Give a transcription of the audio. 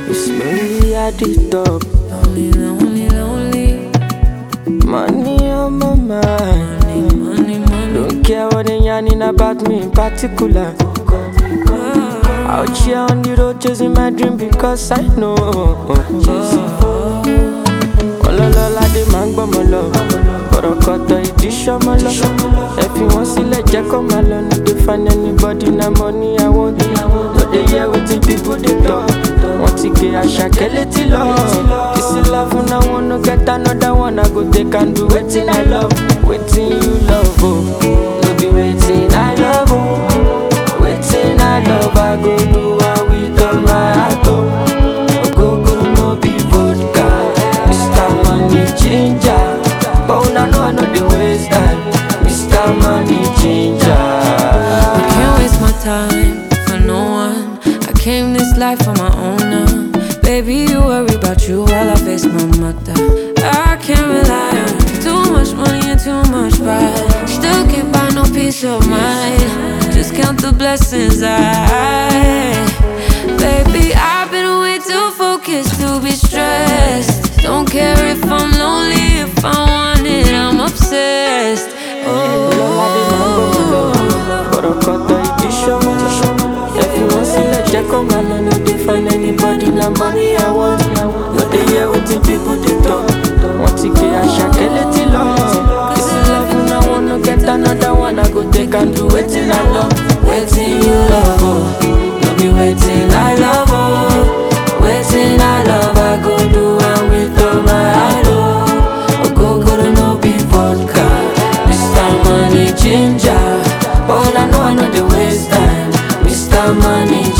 It's lonely at the top. Lonely, lonely, lonely. Money on my mind. Money, money, money. Don't care what they yarning about me in particular. Out here on the road chasing my dream because I know. Ọlọ́lọ́lá dé máa ń gbọ́ mọ́ lọ. Kọ̀rọ̀kọ̀tọ̀ ìdí ṣọ́mọ́ lọ. Ẹ fi wọ́n sílẹ̀ jẹ́ kó máa lọ. No dey find anybody na money I want. No dey hear wetin people dey talk. Wọ́n ti gé Àṣàkẹ́ létí lọ. This is love and I wanna get another one. I go take and do wetin I love. Wetin you love oh. No be wetin I love oh. Wetin I love I go do am with all my heart oh. Ogogoro no be vodka. Mr. Money Changer. But una know I no dey waste time. Mr. Money Changer. I can't waste my time for no one. I came this life on my own now. Baby, you worry about you while I face my mother. I can't rely on too much money and too much pride. Still can't buy no peace of mind. Just count the blessings Baby, I've been way too focused to be stressed. Don't care if I'm lonely, if I want it, I'm obsessed. Kọ̀rọ̀kọ̀tọ̀ ìdí ṣọ́mọ́ lọ. Ẹ fi wọ́n sílẹ̀ jẹ́ kó máa lọ. No dey find anybody na money I want. No dey hear wetin people dey talk. Wọ́n ti gé Àṣàkẹ́ létí lọ. This is love and I wanna get another one. I go take and do wetin I love. Wetin you love oh. No be wetin I love oh. Wetin I love I go do am with all my heart oh. Ogogoro no be vodka. Mr. Money Changer. But I know I know the waste time. Mr. Money